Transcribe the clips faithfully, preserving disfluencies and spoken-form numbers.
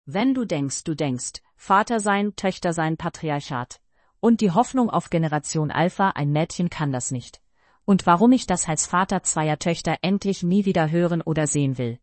Wenn du denkst, du denkst, Vater sein, Töchter sein, Patriarchat. Und die Hoffnung auf Generation Alpha, ein Mädchen kann das nicht. Und warum ich das als Vater zweier Töchter endlich nie wieder hören oder sehen will.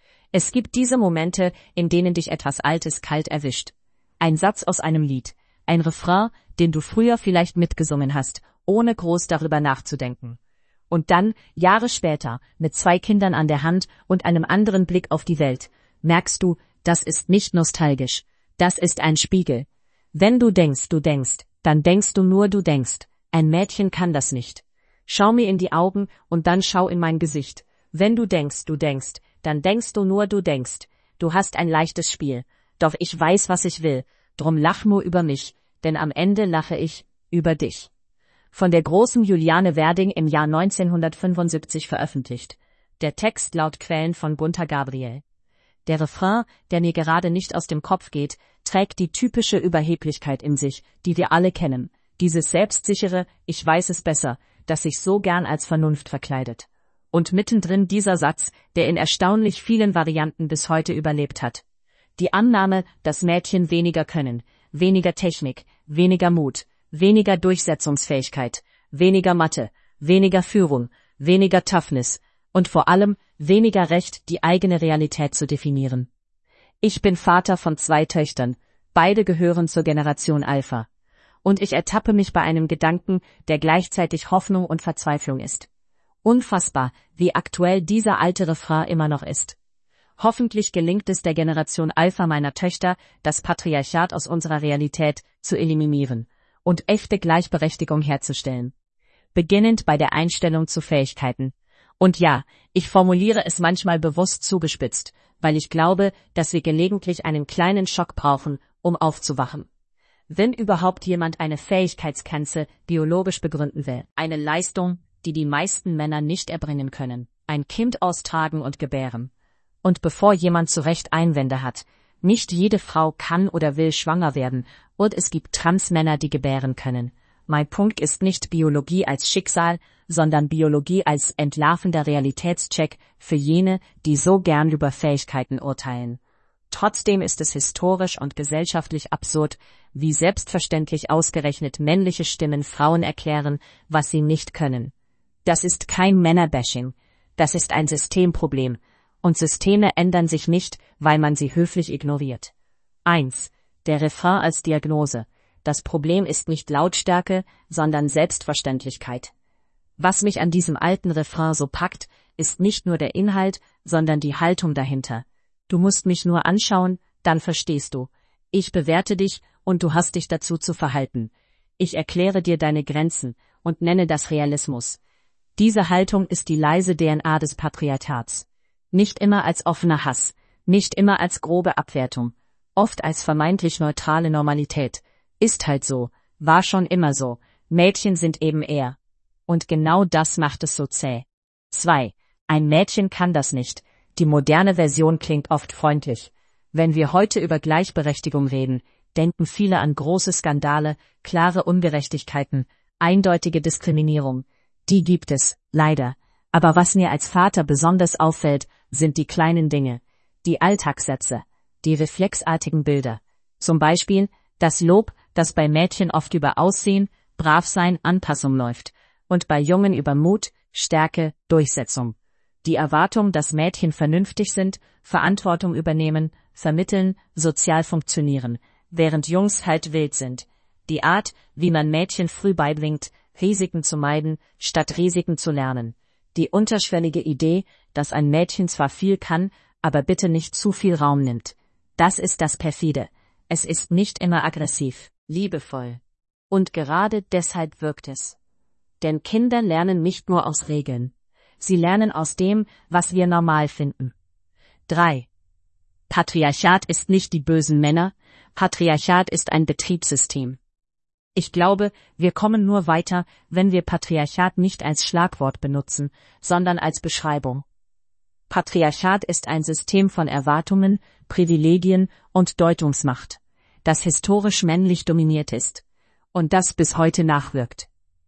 Es gibt diese Momente, in denen dich etwas Altes kalt erwischt. Ein Satz aus einem Lied, ein Refrain, den du früher vielleicht mitgesungen hast, ohne groß darüber nachzudenken. Und dann, Jahre später, mit zwei Kindern an der Hand und einem anderen Blick auf die Welt, merkst du, das ist nicht nostalgisch, das ist ein Spiegel. Wenn du denkst, du denkst, dann denkst du nur, du denkst. Ein Mädchen kann das nicht. Schau mir in die Augen und dann schau in mein Gesicht. Wenn du denkst, du denkst, dann denkst du nur, du denkst. Du hast ein leichtes Spiel. Doch ich weiß, was ich will. Drum lach nur über mich, denn am Ende lache ich über dich. Von der großen Juliane Werding im Jahr neunzehnhundertfünfundsiebzig veröffentlicht. Der Text laut Quellen von Gunter Gabriel. Der Refrain, der mir gerade nicht aus dem Kopf geht, trägt die typische Überheblichkeit in sich, die wir alle kennen. Dieses selbstsichere, ich weiß es besser, das sich so gern als Vernunft verkleidet. Und mittendrin dieser Satz, der in erstaunlich vielen Varianten bis heute überlebt hat. Die Annahme, dass Mädchen weniger können, weniger Technik, weniger Mut, weniger Durchsetzungsfähigkeit, weniger Mathe, weniger Führung, weniger Toughness und vor allem weniger Recht, die eigene Realität zu definieren. Ich bin Vater von zwei Töchtern, beide gehören zur Generation Alpha. Und ich ertappe mich bei einem Gedanken, der gleichzeitig Hoffnung und Verzweiflung ist. Unfassbar, wie aktuell dieser alte Refrain immer noch ist. Hoffentlich gelingt es der Generation Alpha meiner Töchter, das Patriarchat aus unserer Realität zu eliminieren und echte Gleichberechtigung herzustellen. Beginnend bei der Einstellung zu Fähigkeiten. Und ja, ich formuliere es manchmal bewusst zugespitzt, weil ich glaube, dass wir gelegentlich einen kleinen Schock brauchen, um aufzuwachen. Wenn überhaupt jemand eine Fähigkeitsgrenze biologisch begründen will, eine Leistung, die die meisten Männer nicht erbringen können, ein Kind austragen und gebären. Und bevor jemand zu Recht Einwände hat, nicht jede Frau kann oder will schwanger werden, und es gibt Transmänner, die gebären können. Mein Punkt ist nicht Biologie als Schicksal, sondern Biologie als entlarvender Realitätscheck für jene, die so gern über Fähigkeiten urteilen. Trotzdem ist es historisch und gesellschaftlich absurd, wie selbstverständlich ausgerechnet männliche Stimmen Frauen erklären, was sie nicht können. Das ist kein Männerbashing, das ist ein Systemproblem, und Systeme ändern sich nicht, weil man sie höflich ignoriert. eins. Der Refrain als Diagnose. Das Problem ist nicht Lautstärke, sondern Selbstverständlichkeit. Was mich an diesem alten Refrain so packt, ist nicht nur der Inhalt, sondern die Haltung dahinter. Du musst mich nur anschauen, dann verstehst du. Ich bewerte dich und du hast dich dazu zu verhalten. Ich erkläre dir deine Grenzen und nenne das Realismus. Diese Haltung ist die leise D N A des Patriarchats. Nicht immer als offener Hass, nicht immer als grobe Abwertung, oft als vermeintlich neutrale Normalität. Ist halt so, war schon immer so, Mädchen sind eben eher. Und genau das macht es so zäh. zwei. Ein Mädchen kann das nicht. Die moderne Version klingt oft freundlich. Wenn wir heute über Gleichberechtigung reden, denken viele an große Skandale, klare Ungerechtigkeiten, eindeutige Diskriminierung. Die gibt es, leider. Aber was mir als Vater besonders auffällt, sind die kleinen Dinge, die Alltagssätze, die reflexartigen Bilder. Zum Beispiel das Lob, das bei Mädchen oft über Aussehen, Bravsein, Anpassung läuft und bei Jungen über Mut, Stärke, Durchsetzung. Die Erwartung, dass Mädchen vernünftig sind, Verantwortung übernehmen, vermitteln, sozial funktionieren, während Jungs halt wild sind. Die Art, wie man Mädchen früh beibringt, Risiken zu meiden, statt Risiken zu lernen. Die unterschwellige Idee, dass ein Mädchen zwar viel kann, aber bitte nicht zu viel Raum nimmt. Das ist das Perfide. Es ist nicht immer aggressiv, liebevoll. Und gerade deshalb wirkt es. Denn Kinder lernen nicht nur aus Regeln. Sie lernen aus dem, was wir normal finden. drei. Patriarchat ist nicht die bösen Männer, Patriarchat ist ein Betriebssystem. Ich glaube, wir kommen nur weiter, wenn wir Patriarchat nicht als Schlagwort benutzen, sondern als Beschreibung. Patriarchat ist ein System von Erwartungen, Privilegien und Deutungsmacht, das historisch männlich dominiert ist und das bis heute nachwirkt.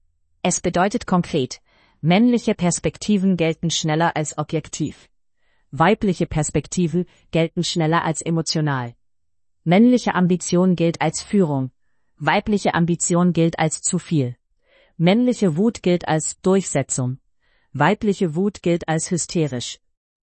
Es bedeutet konkret, männliche Perspektiven gelten schneller als objektiv. Weibliche Perspektiven gelten schneller als emotional. Männliche Ambition gilt als Führung. Weibliche Ambition gilt als zu viel. Männliche Wut gilt als Durchsetzung. Weibliche Wut gilt als hysterisch.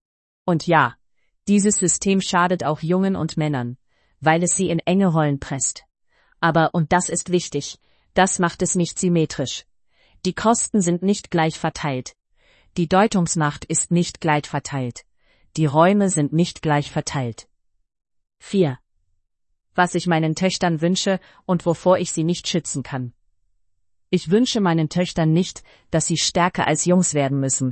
Und ja, dieses System schadet auch Jungen und Männern, weil es sie in enge Rollen presst. Aber, und das ist wichtig, das macht es nicht symmetrisch. Die Kosten sind nicht gleich verteilt. Die Deutungsmacht ist nicht gleich verteilt. Die Räume sind nicht gleich verteilt. vier. Was ich meinen Töchtern wünsche und wovor ich sie nicht schützen kann. Ich wünsche meinen Töchtern nicht, dass sie stärker als Jungs werden müssen.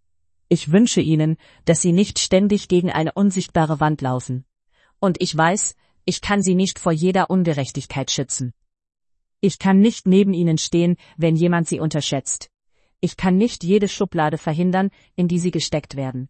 Ich wünsche ihnen, dass sie nicht ständig gegen eine unsichtbare Wand laufen. Und ich weiß, ich kann sie nicht vor jeder Ungerechtigkeit schützen. Ich kann nicht neben ihnen stehen, wenn jemand sie unterschätzt. Ich kann nicht jede Schublade verhindern, in die sie gesteckt werden.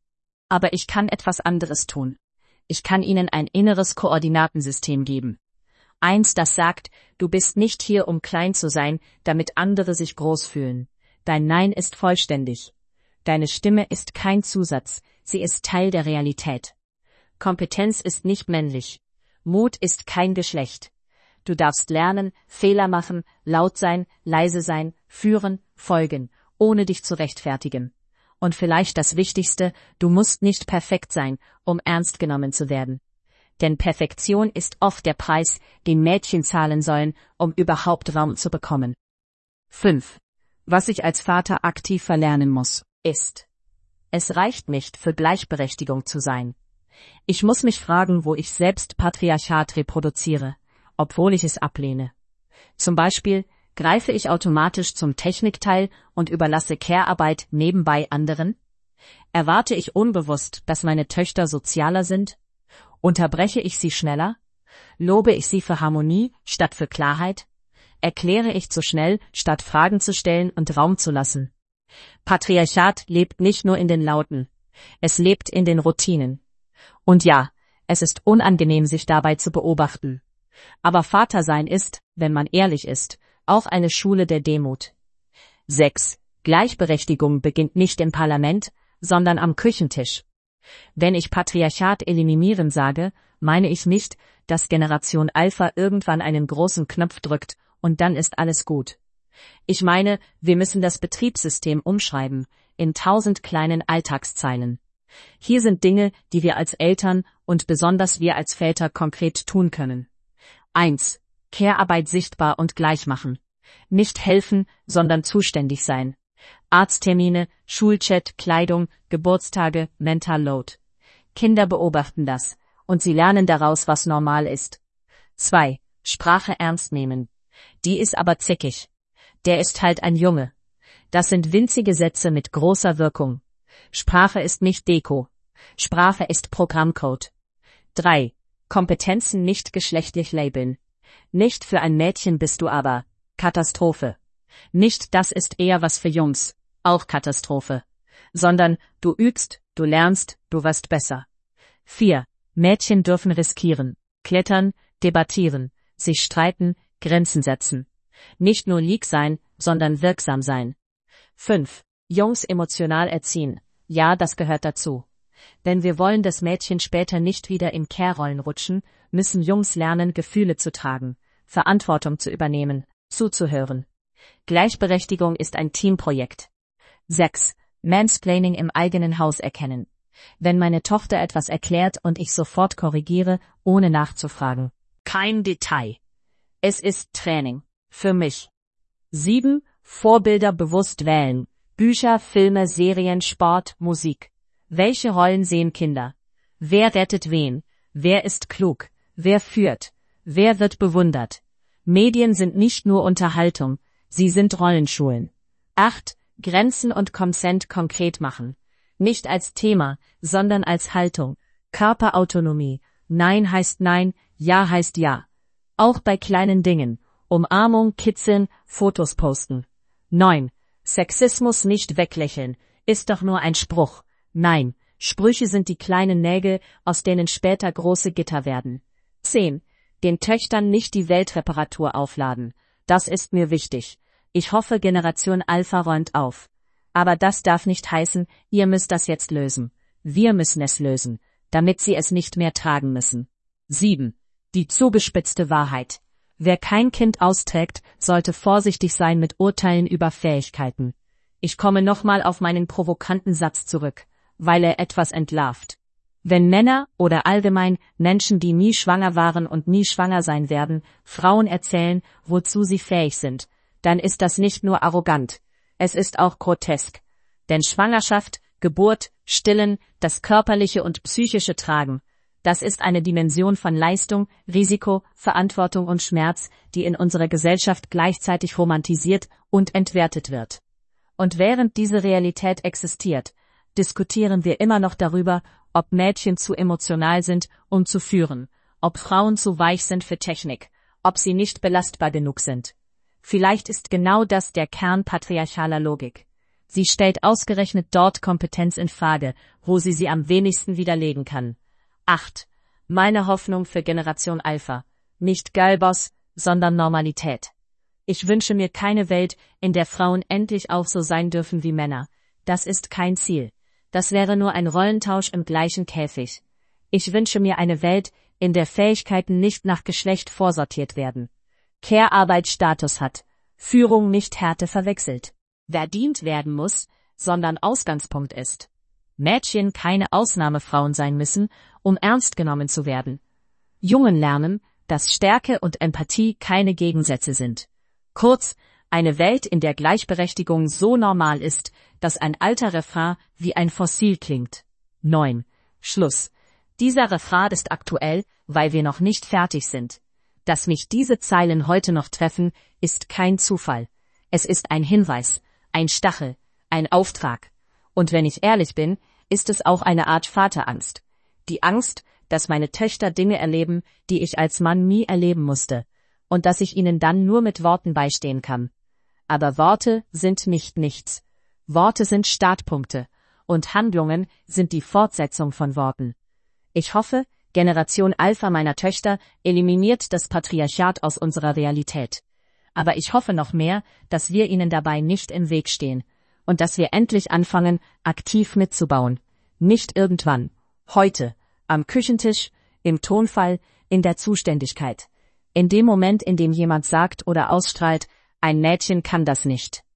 Aber ich kann etwas anderes tun. Ich kann ihnen ein inneres Koordinatensystem geben. Eins, das sagt, du bist nicht hier, um klein zu sein, damit andere sich groß fühlen. Dein Nein ist vollständig. Deine Stimme ist kein Zusatz, sie ist Teil der Realität. Kompetenz ist nicht männlich. Mut ist kein Geschlecht. Du darfst lernen, Fehler machen, laut sein, leise sein, führen, folgen, ohne dich zu rechtfertigen. Und vielleicht das Wichtigste, du musst nicht perfekt sein, um ernst genommen zu werden. Denn Perfektion ist oft der Preis, den Mädchen zahlen sollen, um überhaupt Raum zu bekommen. fünf. Was ich als Vater aktiv verlernen muss, ist: Es reicht nicht, für Gleichberechtigung zu sein. Ich muss mich fragen, wo ich selbst Patriarchat reproduziere, obwohl ich es ablehne. Zum Beispiel greife ich automatisch zum Technikteil und überlasse Care-Arbeit nebenbei anderen? Erwarte ich unbewusst, dass meine Töchter sozialer sind? Unterbreche ich sie schneller? Lobe ich sie für Harmonie statt für Klarheit? Erkläre ich zu schnell, statt Fragen zu stellen und Raum zu lassen? Patriarchat lebt nicht nur in den Lauten. Es lebt in den Routinen. Und ja, es ist unangenehm, sich dabei zu beobachten. Aber Vatersein ist, wenn man ehrlich ist, auch eine Schule der Demut. sechs. Gleichberechtigung beginnt nicht im Parlament, sondern am Küchentisch. Wenn ich Patriarchat eliminieren sage, meine ich nicht, dass Generation Alpha irgendwann einen großen Knopf drückt und dann ist alles gut. Ich meine, wir müssen das Betriebssystem umschreiben, in tausend kleinen Alltagszeilen. Hier sind Dinge, die wir als Eltern und besonders wir als Väter konkret tun können. eins. Care-Arbeit sichtbar und gleich machen. Nicht helfen, sondern zuständig sein. Arzttermine, Schulchat, Kleidung, Geburtstage, Mental Load. Kinder beobachten das, und sie lernen daraus, was normal ist. zwei. Sprache ernst nehmen. Die ist aber zickig. Der ist halt ein Junge. Das sind winzige Sätze mit großer Wirkung. Sprache ist nicht Deko. Sprache ist Programmcode. drei. Kompetenzen nicht geschlechtlich labeln. Nicht für ein Mädchen bist du aber. Katastrophe. Nicht das ist eher was für Jungs. Auch Katastrophe. Sondern du übst, du lernst, du wirst besser. vier. Mädchen dürfen riskieren, klettern, debattieren, sich streiten, Grenzen setzen. Nicht nur lieb sein, sondern wirksam sein. fünf. Jungs emotional erziehen. Ja, das gehört dazu. Wenn wir wollen, dass Mädchen später nicht wieder in Care-Rollen rutschen, müssen Jungs lernen, Gefühle zu tragen, Verantwortung zu übernehmen, zuzuhören. Gleichberechtigung ist ein Teamprojekt. sechs. Mansplaining im eigenen Haus erkennen. Wenn meine Tochter etwas erklärt und ich sofort korrigiere, ohne nachzufragen. Kein Detail. Es ist Training. Für mich. sieben. Vorbilder bewusst wählen. Bücher, Filme, Serien, Sport, Musik. Welche Rollen sehen Kinder? Wer rettet wen? Wer ist klug? Wer führt? Wer wird bewundert? Medien sind nicht nur Unterhaltung, sie sind Rollenschulen. acht. Grenzen und Consent konkret machen. Nicht als Thema, sondern als Haltung. Körperautonomie. Nein heißt Nein, Ja heißt Ja. Auch bei kleinen Dingen. Umarmung, kitzeln, Fotos posten. neun. Sexismus nicht weglächeln. Ist doch nur ein Spruch. Nein, Sprüche sind die kleinen Nägel, aus denen später große Gitter werden. zehn. Den Töchtern nicht die Weltreparatur aufladen. Das ist mir wichtig. Ich hoffe, Generation Alpha räumt auf. Aber das darf nicht heißen, ihr müsst das jetzt lösen. Wir müssen es lösen, damit sie es nicht mehr tragen müssen. sieben. Die zugespitzte Wahrheit. Wer kein Kind austrägt, sollte vorsichtig sein mit Urteilen über Fähigkeiten. Ich komme nochmal auf meinen provokanten Satz zurück, weil er etwas entlarvt. Wenn Männer oder allgemein Menschen, die nie schwanger waren und nie schwanger sein werden, Frauen erzählen, wozu sie fähig sind, dann ist das nicht nur arrogant, es ist auch grotesk. Denn Schwangerschaft, Geburt, Stillen, das körperliche und psychische Tragen, das ist eine Dimension von Leistung, Risiko, Verantwortung und Schmerz, die in unserer Gesellschaft gleichzeitig romantisiert und entwertet wird. Und während diese Realität existiert, diskutieren wir immer noch darüber, ob Mädchen zu emotional sind, um zu führen, ob Frauen zu weich sind für Technik, ob sie nicht belastbar genug sind. Vielleicht ist genau das der Kern patriarchaler Logik. Sie stellt ausgerechnet dort Kompetenz in Frage, wo sie sie am wenigsten widerlegen kann. acht. Meine Hoffnung für Generation Alpha. Nicht Girlboss, sondern Normalität. Ich wünsche mir keine Welt, in der Frauen endlich auch so sein dürfen wie Männer. Das ist kein Ziel. Das wäre nur ein Rollentausch im gleichen Käfig. Ich wünsche mir eine Welt, in der Fähigkeiten nicht nach Geschlecht vorsortiert werden. Care-Arbeit Status hat. Führung nicht Härte verwechselt. Verdient werden muss, sondern Ausgangspunkt ist. Mädchen keine Ausnahmefrauen sein müssen, um ernst genommen zu werden. Jungen lernen, dass Stärke und Empathie keine Gegensätze sind. Kurz, eine Welt, in der Gleichberechtigung so normal ist, dass ein alter Refrain wie ein Fossil klingt. neun. Schluss. Dieser Refrain ist aktuell, weil wir noch nicht fertig sind. Dass mich diese Zeilen heute noch treffen, ist kein Zufall. Es ist ein Hinweis, ein Stachel, ein Auftrag. Und wenn ich ehrlich bin, ist es auch eine Art Vaterangst. Die Angst, dass meine Töchter Dinge erleben, die ich als Mann nie erleben musste, und dass ich ihnen dann nur mit Worten beistehen kann. Aber Worte sind nicht nichts. Worte sind Startpunkte, und Handlungen sind die Fortsetzung von Worten. Ich hoffe, Generation Alpha meiner Töchter eliminiert das Patriarchat aus unserer Realität. Aber ich hoffe noch mehr, dass wir ihnen dabei nicht im Weg stehen und dass wir endlich anfangen, aktiv mitzubauen. Nicht irgendwann. Heute. Am Küchentisch, im Tonfall, in der Zuständigkeit. In dem Moment, in dem jemand sagt oder ausstrahlt, ein Mädchen kann das nicht.